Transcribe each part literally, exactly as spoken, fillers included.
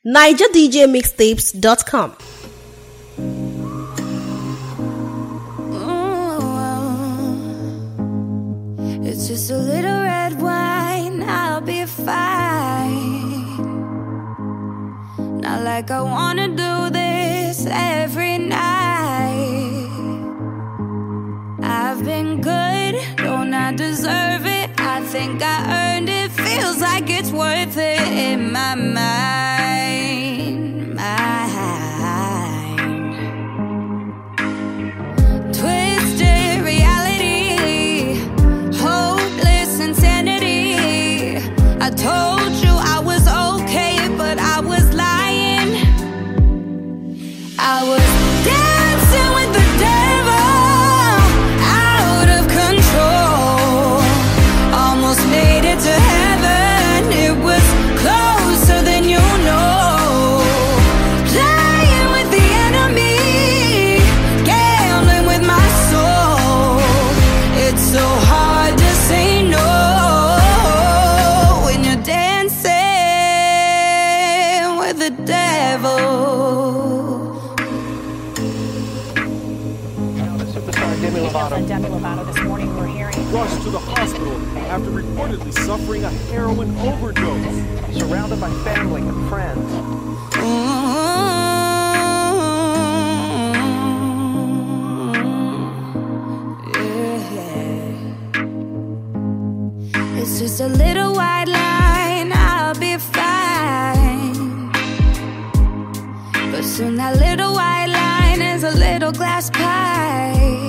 niger d j mixtapes dot com. It's just a little red wine, I'll be fine. Not like I wanna do this every night. I've been good, don't I deserve it? I think I earned it, feels like it's worth it in my mind, mind. Twisted reality, hopeless insanity. I told you I was okay, but I was lying. I was dancing with the devil, out of control. Almost made it to heaven, it was closer than you know. Playing with the enemy, gambling with my soul. It's so hard to say no when you're dancing with the devil. Demi Lovato. Demi Lovato this morning we're hearing rushed to the hospital after reportedly suffering a heroin overdose. Surrounded by family and friends. Yeah. It's just a little white line, I'll be fine. But soon that little white line is a little glass pie.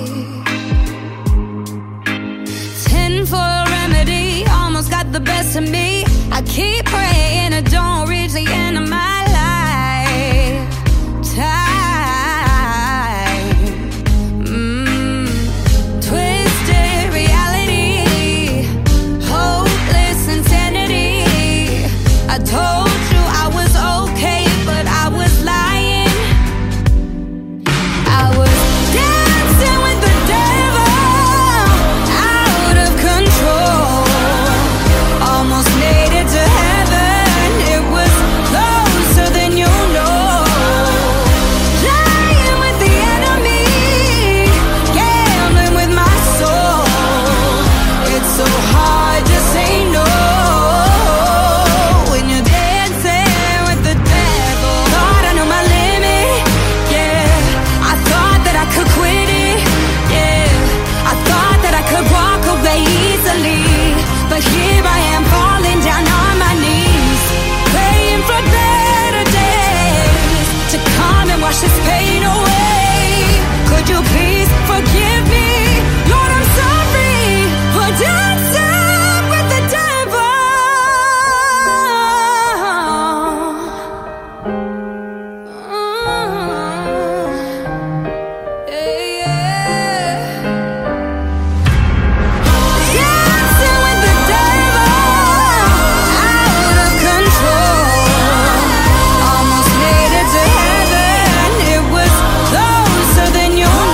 For a remedy, almost got the best of me. I keep praying I don't reach the end of my lifetime. mm. Twisted reality, hopeless insanity. I told you I was okay, but I was lying. I was dancing with the devil, almost made it to heaven, it was closer than you know. Playing with the enemy, gambling with my soul. It's so hard to say no when you're dancing with the devil. Thought I knew my limit, yeah. I thought that I could quit it, yeah. I thought that I could walk away easily, but here I am falling down on my knees, praying for better days to come and wash this pain away. Could you please forgive me? Lord, I'm sorry for dancing with the devil. Mm-hmm. Yeah, yeah. Dancing with the devil, out of control. Almost made it to heaven, it was closer than you know.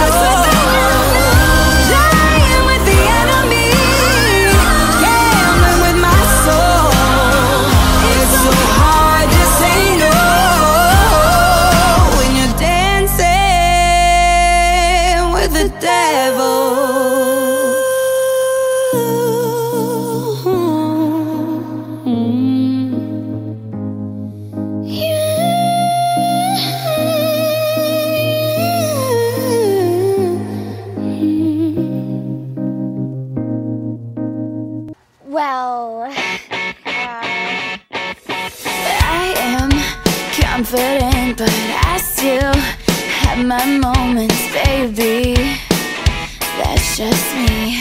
Playing with the enemy, gambling with my soul. It's so hard to say no when you're dancing with the devil. Well, uh, I am confident, but I still have my moments, baby. That's just me.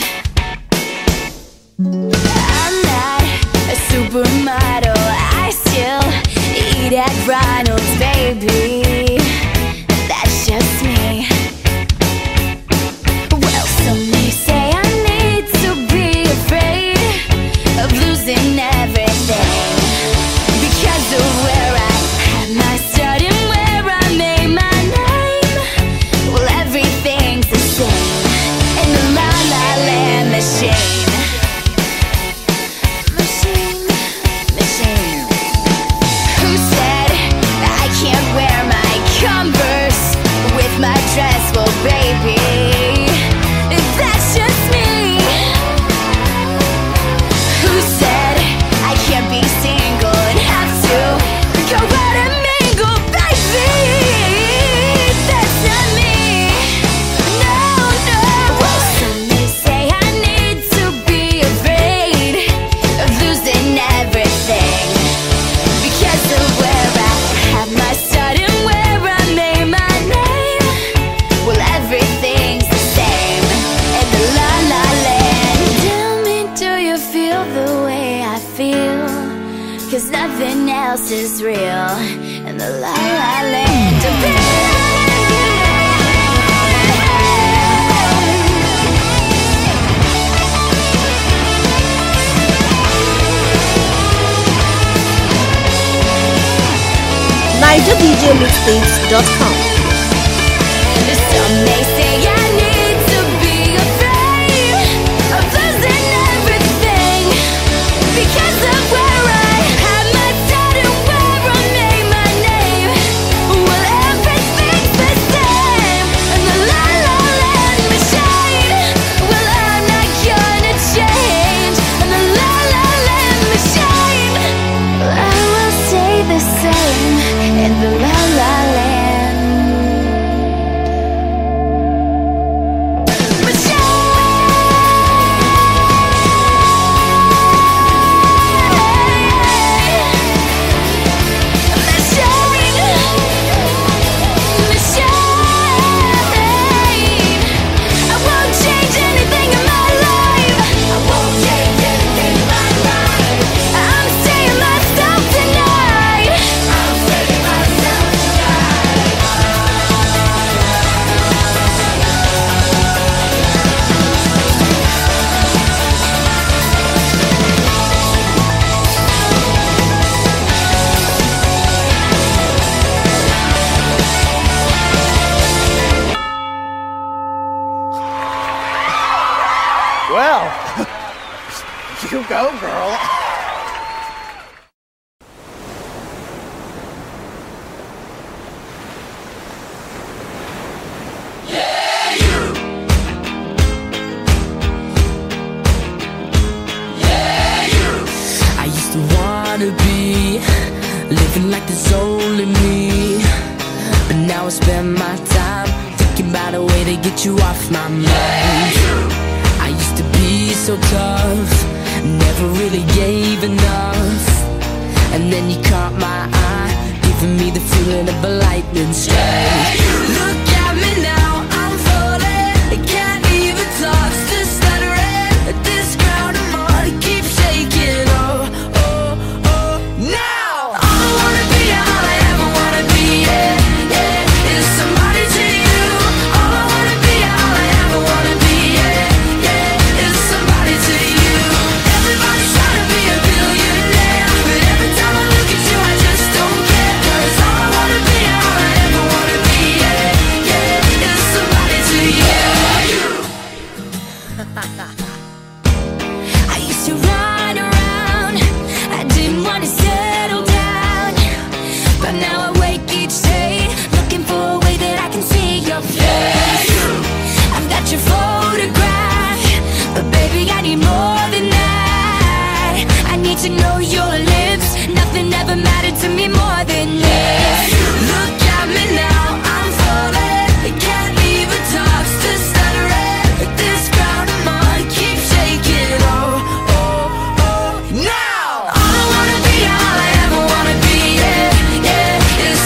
I'm not a supermodel, I still eat at Ronald's, baby. That's just me. Well, some may say I need to be afraid of losing everything because of where I had my start and where I made my name. Well, everything's the same in the La La Land machine. Machine. is real in the la la land of pain. Niger D J Mixtapes dot com. Some may say I need to be afraid of losing everything because of where I had my start and where I made my name. Well, everything's the same in the la la land machine. Well, I'm not gonna change in the la la land machine. Well, I will stay the same in the la la land. Well, you go, girl. Yeah, you. Yeah, you. I used to wanna be living like there's only me, but now I spend my time thinking about a way to get you off my mind. Yeah, you. I used to be so tough, never really gave enough, and then you caught my eye, giving me the feeling of a lightning strike. Look at me now, I'm falling, can't even talk, still stuttering. This ground I'm on keeps shaking. Oh, oh, oh, now all I wanna be, all I ever wanna be, yeah, yeah, is somebody to you. All I wanna be, all I ever wanna be, yeah. Everybody's trying to be a billionaire, but every time I look at you I just don't care. 'Cause all I wanna be, all I ever wanna be, yeah, yeah, is somebody to you. I used to run around, I didn't want to settle down, but now I wake each day looking for a way that I can see your face. I've got your photograph, but baby I need more than that. I need to know your lips, nothing ever mattered to me more than this. Look at me now, I'm falling, can't even talk, still stuttering. This ground I'm on keeps shaking. Oh, oh, oh, now all I wanna be, all I ever wanna be, yeah, yeah, is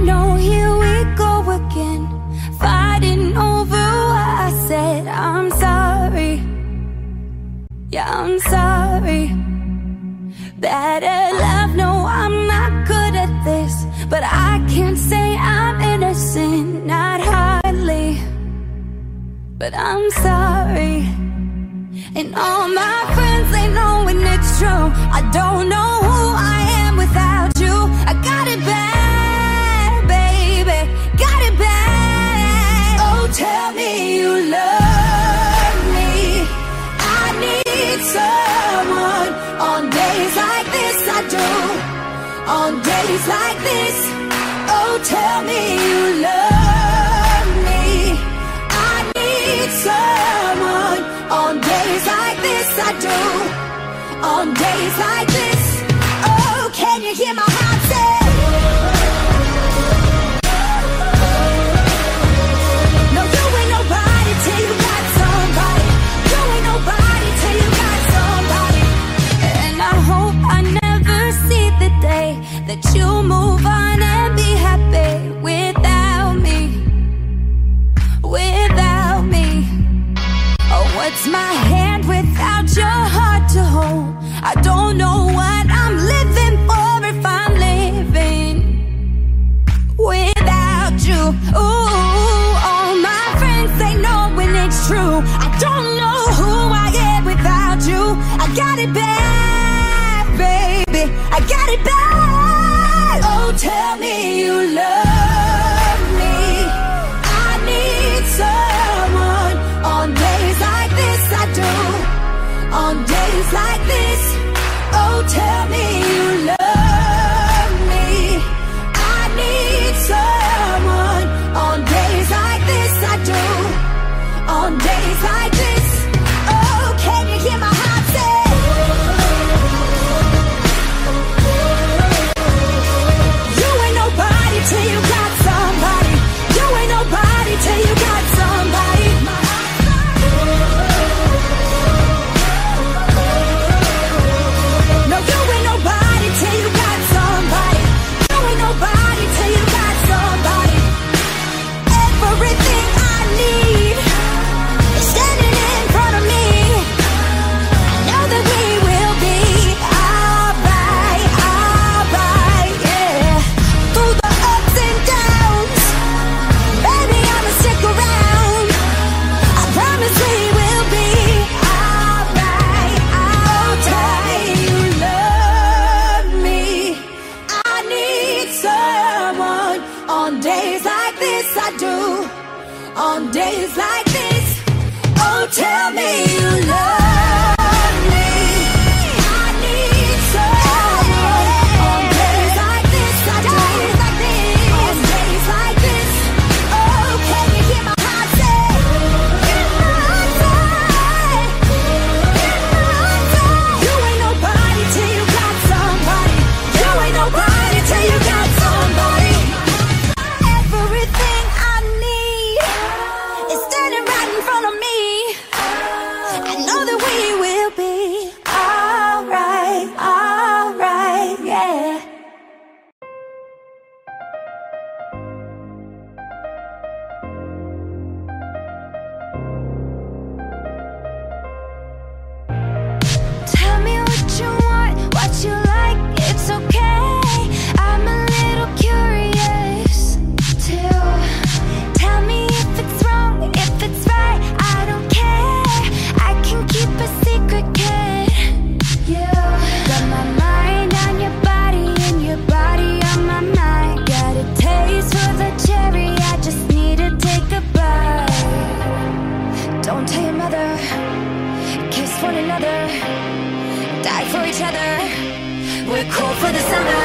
no, here we go again, fighting over what I said. I'm sorry, yeah, I'm sorry. Bad at love, no, I'm not good at this, but I can't say I'm innocent, not hardly. But I'm sorry. And all my friends, they know when it's true. I don't know who I am without you. I got it bad, baby, got it bad. Oh, tell me you love me. I need someone. On days like this I do. On days like this. Oh, tell me you love me. I need someone. On days like this I do. On days like this. Oh, can you hear my heart say? No, you ain't nobody till you got somebody. You ain't nobody till you got somebody. And I hope I never see the day that you move on and be happy without me. Without me. Oh, what's my hand without your heart to hold? I don't know what I'm living for if I'm living without you. Ooh, all my friends, they know when it's true. I don't know who I am without you. I got it bad, baby, I got it bad. Oh, tell me you love me. I need someone. On days like this I do. On days like this. Oh, tell me you love me. I need someone. On days like this I do. On days like this. Oh, can you hear my heart say? You ain't nobody till you got somebody. You ain't nobody till you got somebody. No, you ain't nobody till you got somebody. You ain't nobody till you got somebody. Everything I need is standing in front of me. I know that we will be alright, alright, yeah. Through the ups and downs, baby, I'ma stick around. I promise we will be alright, alright. You love me. I need someone. On days like this I do. On days like this. Oh, tell me you love me. I need someone. On days like this I do. On days like this. Oh, can you hear my heart say? Hear my heart say. Hear my heart say. You ain't nobody till you got somebody. You ain't nobody till you got somebody. Everything I need is standing right in front of me. I know that we will be alright, alright, yeah. Tell me what you want, what you like, it's okay. I'm a little curious too. Tell me if it's wrong, if it's right, I don't care. I can keep a secret, kid. You got my mind on your body and your body on my mind. Got a taste for the cherry, I just need to take a bite. Don't tell your mother, kiss one another, die for each other. We're cool for the summer.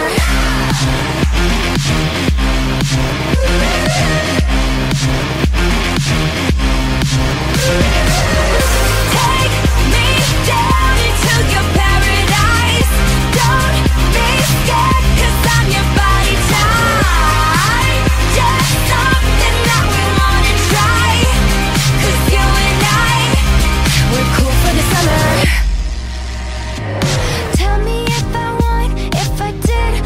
Take me down into your paradise. Don't be scared, 'cause I'm your body type. Just something that we wanna try. 'Cause you and I, we're cool for the summer. Tell me if I want, if I did,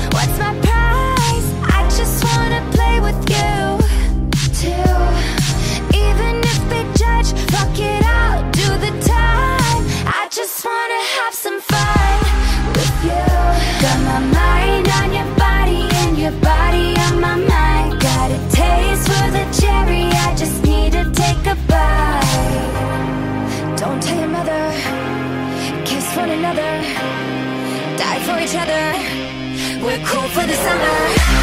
other, die for each other. We're cool for the summer.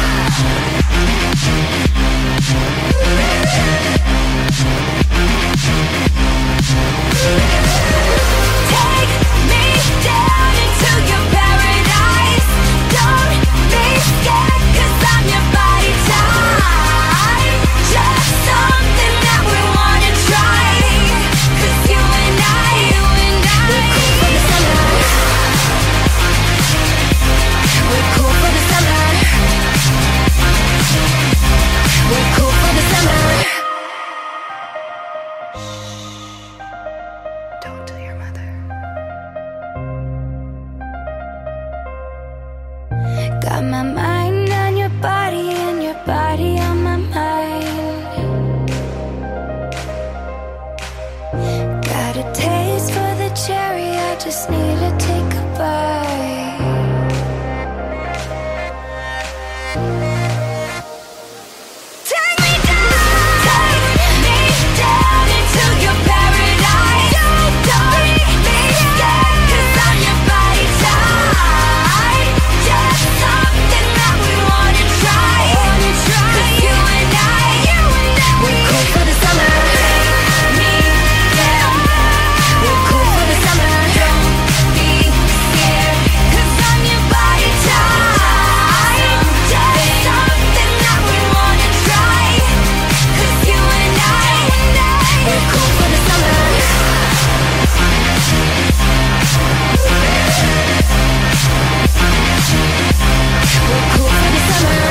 Take me down into your paradise. Don't be scared, 'cause I'm your body type. Just something that we wanna try. 'Cause you and I, you and I, we're cool for the summer. We're cool for the summer. We're cool for the summer. Don't tell your mother. Got my mind on your body and your body on my mind. Got a taste for the cherry, I just need to take a bite. Take me down, take me down into your paradise. Don't be scared, 'cause I'm your body type. Just something that we wanna try. 'Cause you and I, we're cool for the summer. Take me down. We're cool for the summer. Don't be scared, 'cause I'm your body type. Just something that we wanna try. 'Cause you and I, we're cool for the summer. We're cool for the summer.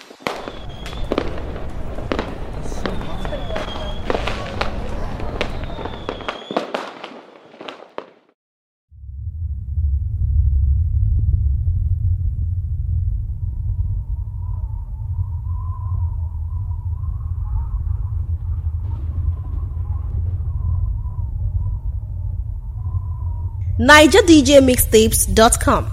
Niger D J Mixtapes dot com.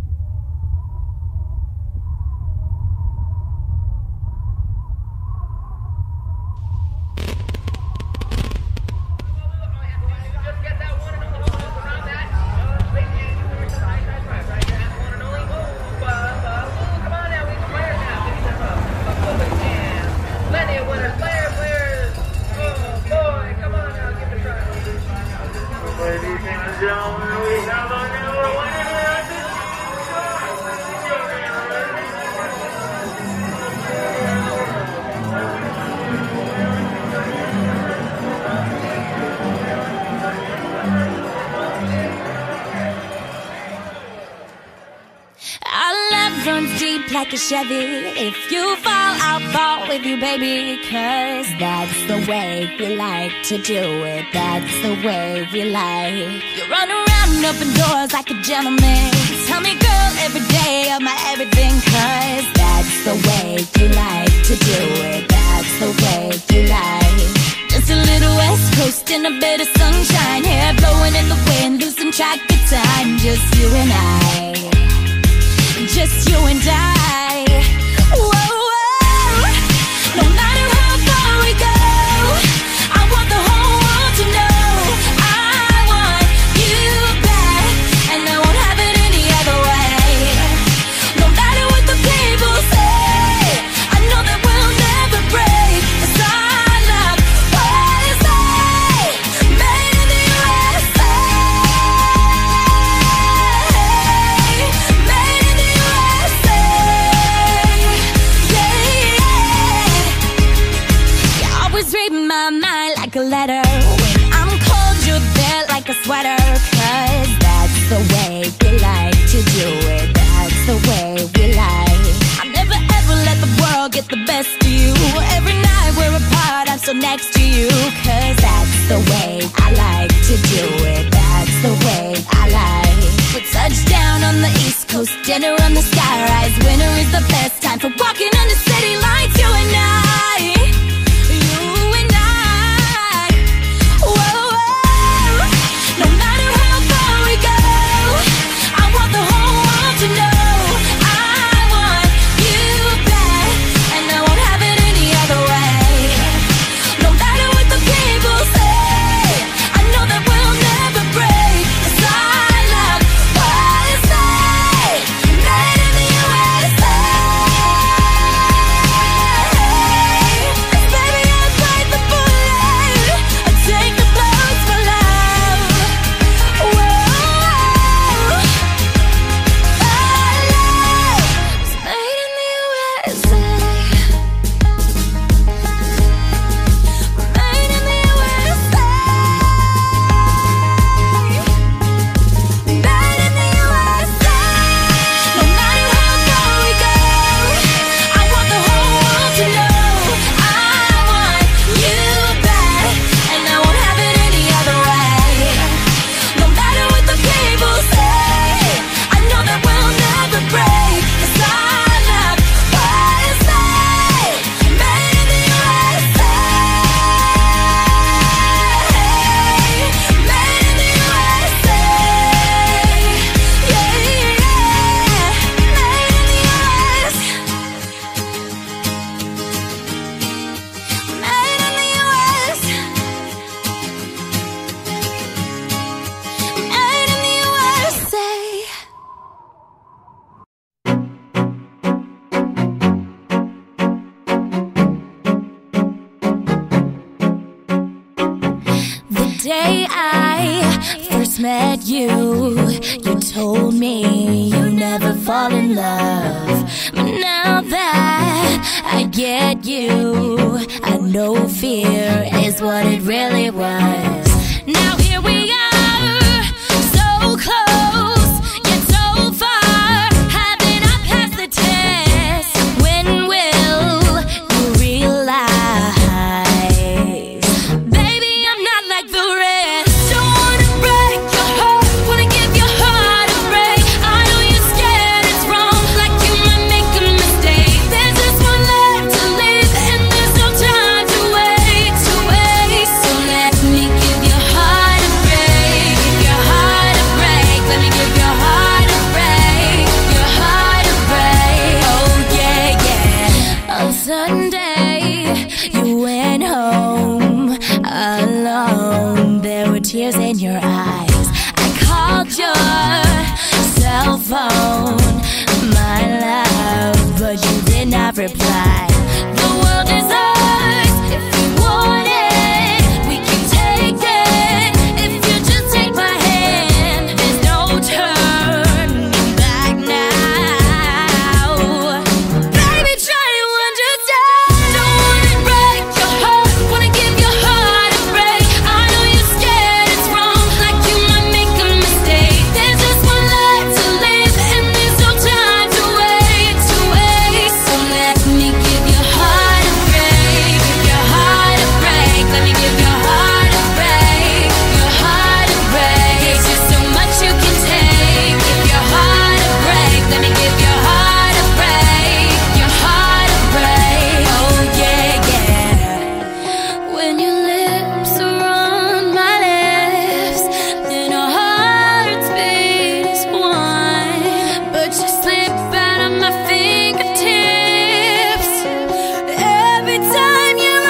Like a Chevy, if you fall, I'll fall with you, baby. 'Cause that's the way we like to do it. That's the way we like. You run around and open doors like a gentleman. Tell me, girl, every day of my everything. 'Cause that's the way you like to do it. That's the way you like. Just a little West Coast and a bit of sunshine. Hair blowing in the wind, losing track of time. Just you and I. Just you and I. Whoa, whoa. No matter how far we go, I want the whole world to know I want you back, and I won't have it any other way. No matter what the people say, I know that we'll never break. 'Cause our love was made in the U S A. Made in the U S A. Yeah, yeah. You always read my mind like a letter. When I'm cold, you're there like a sweater. 'Cause that's the way we like to do it. That's the way we like. I'll never ever let the world get the best of you. Every night we're apart, I'm still next to you. 'Cause that's the way I like to do it. That's the way I like. We touch down on the East Coast, dinner on the skyrise. Winter is the best time for walking on the city lights. You and I. You and I. Whoa, whoa. No matter how far we go, I want the whole world to know I want you back, and I won't have it any other way. No matter what the people say, I know that we'll never break. 'Cause our love was met you, you told me you never fall in love. But now that I get you, I know fear is what it really was. Now here we are, so close, yet so far. Haven't I passed the test? When will you realize, baby, I'm not like the rest. Don't wanna break your heart, wanna give your heart a break. I know you're scared it's wrong, like you might make a mistake. There's just one life to live, and there's no time to wait, to waste. So let me give your heart a break, give your heart a break. Let me give your heart a break, your heart a break. Oh yeah, yeah. On Sunday, you went home alone. There were tears in your eyes. I called your cell phone, my love, but you did not reply. The world is ours if we want it. We can take it if you just take my hand. There's no turning back now. Baby, try to understand. Don't wanna break your heart, wanna give your heart a break. I know you're scared it's wrong, like you might make a mistake. There's just one life to live, and there's no time to wait, to waste. So let me give your heart a break, give your heart a break. Let me give your heart a break, your heart a break. There's just so much you can take. Give your heart a break. Let me give your heart a break, your heart a break. Oh yeah, yeah. When your lips are on my lips, then our hearts beat as one. But you slip out of my fingertips every time you're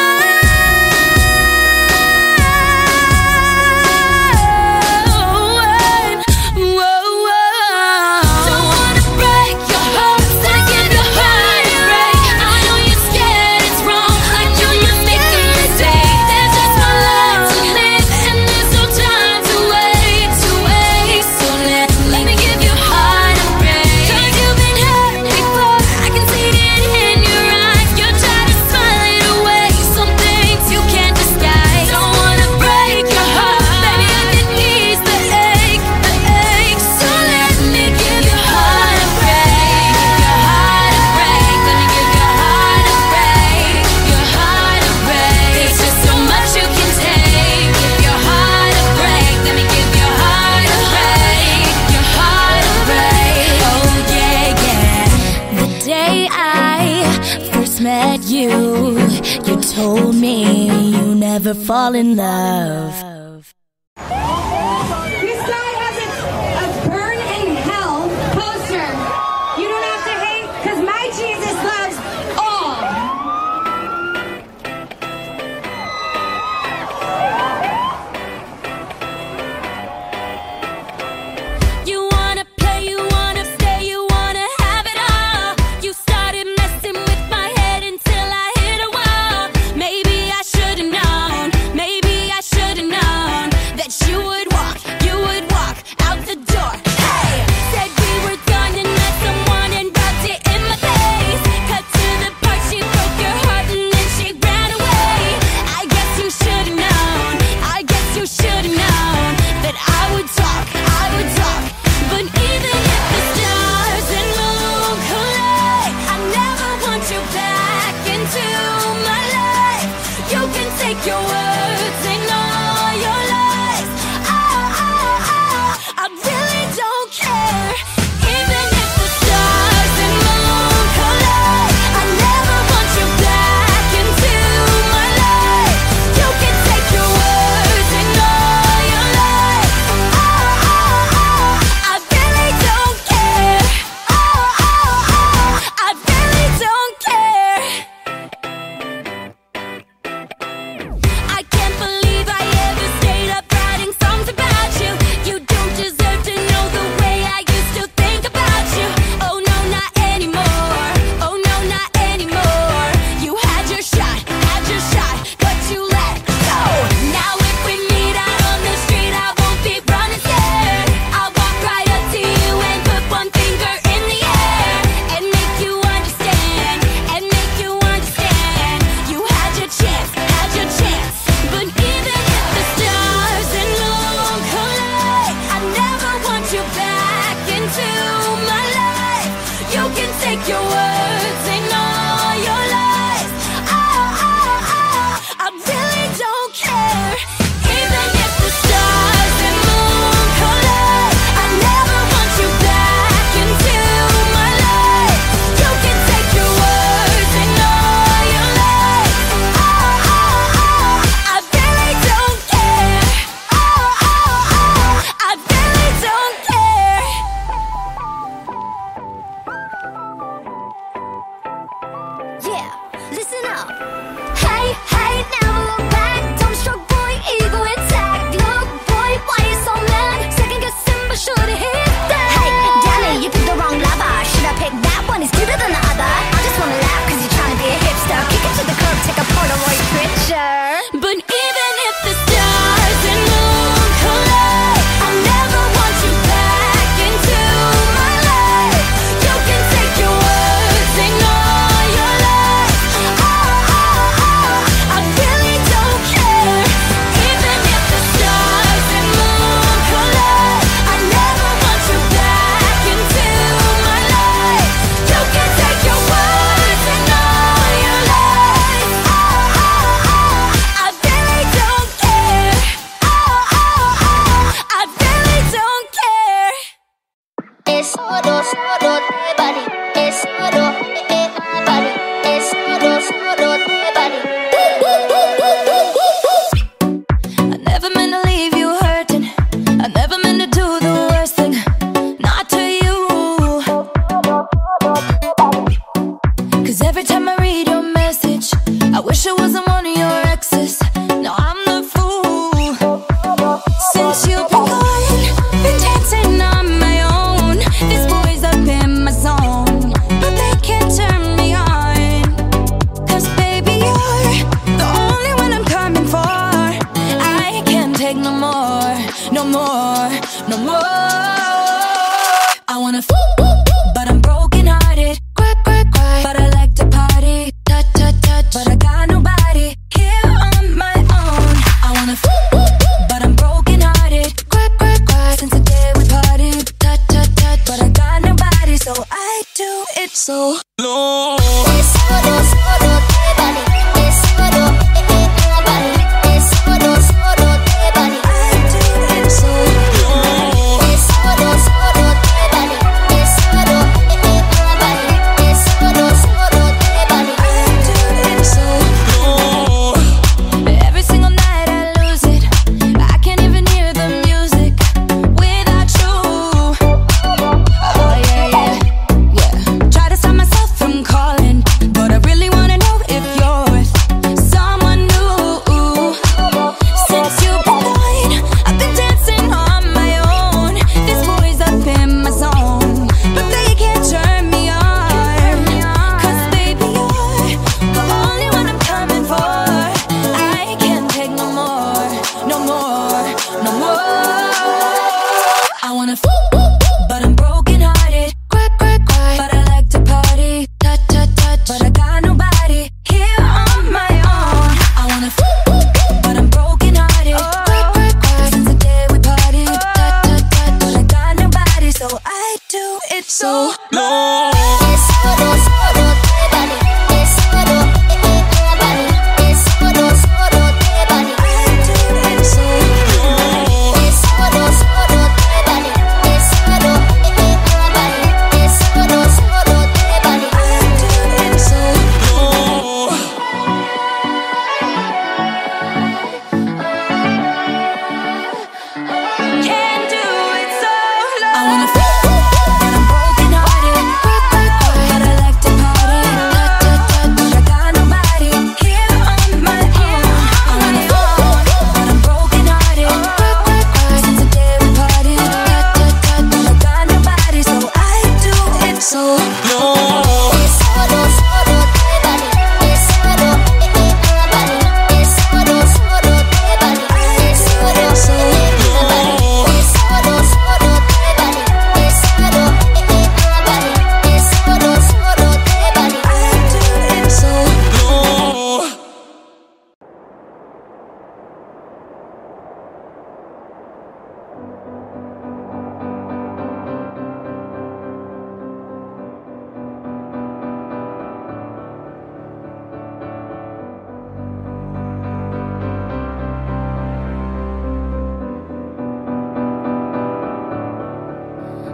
on. Whoa, whoa. Don't wanna break your heart, wanna give your heart a break. I know you're scared it's wrong, like you might make a mistake. There's just one life to live, and there's no time to wait, to waste. So let, let me give your heart a break. 'Cause you've been hurt before, I can see it in your eyes. You're trying to smile it away, some things you can't disguise. Don't wanna break your heart, baby, I can ease the ache, the ache. So let me give your heart a break, give your heart a break. Let me give your heart a break, your heart a break. There's just so much you can take. Give your heart a break. Let me give your heart a break, your heart a break. Oh yeah, yeah. The day I first met you, you told me you never fall in love. This guy has a, a burn in hell poster. You don't have to hate, because my Jesus loves all. You wanna play, you wanna stay, you wanna have it all. You started messing with my head until I hit a wall. Maybe I should've known, maybe I should've known.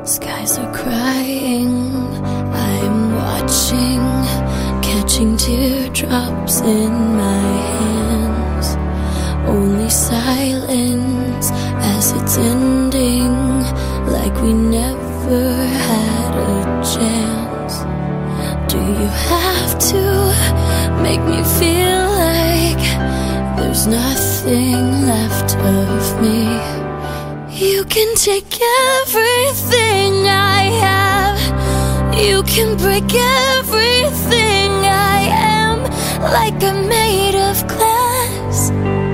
Skies are crying, I'm watching, catching teardrops in my hands. Only silence as it's ending, like we never had a chance. Do you have to make me feel like there's nothing left of me? You can take everything I have, you can break everything I am, like I'm made of glass,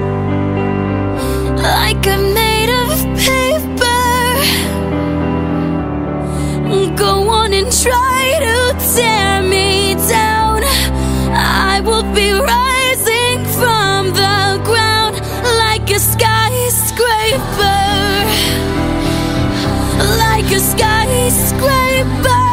like I'm made of paper. Go on and try to tear me down, I will be rising from the ground like a skyscraper, like a skyscraper.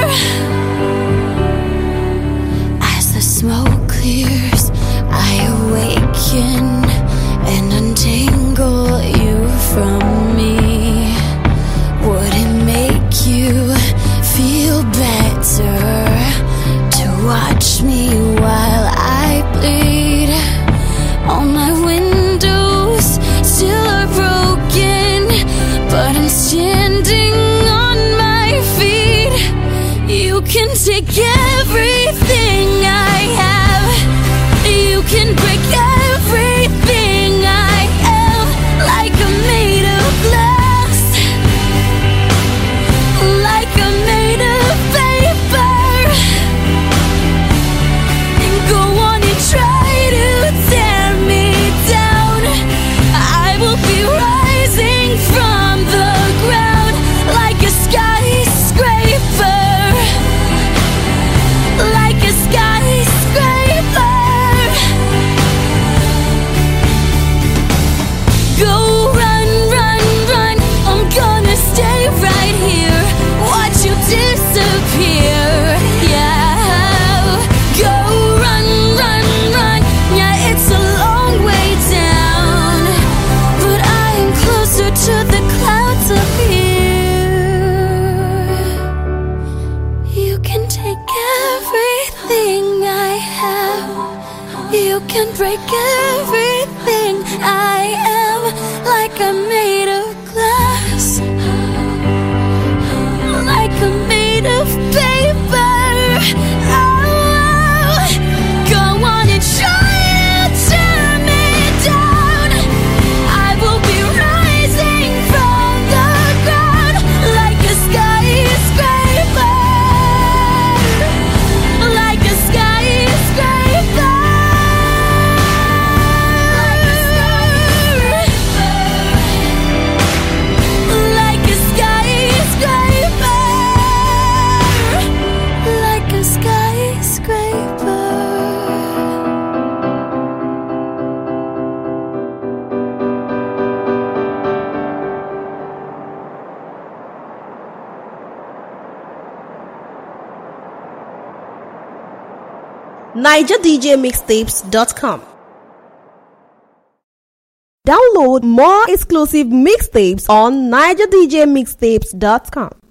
As the smoke clears, I awaken and untangle you from me. Would it make you feel better to watch me while I bleed? All my windows still are broken, but I'm standing on my feet. You can take everything I have, you can break everything I am, like I'm made of glass, like I'm made of paper. And go on and try to tear me down, I will be rising from the ground like a skyscraper, like a skyscraper. Go run, run, run, I'm gonna stay right here, watch you disappear. Yeah, go run, run, run, yeah, it's a long way down, but I am closer to the clouds up here. You can take everything I have, you can break everything I am, like I'm made of glass, like I'm made of paper. Oh, go on and try to tear me down, I will be rising from the ground like a skyscraper, like a skyscraper, like a skyscraper, like a skyscraper. Niger D J Mixtapes dot com. Download more exclusive mixtapes on Niger D J Mixtapes dot com.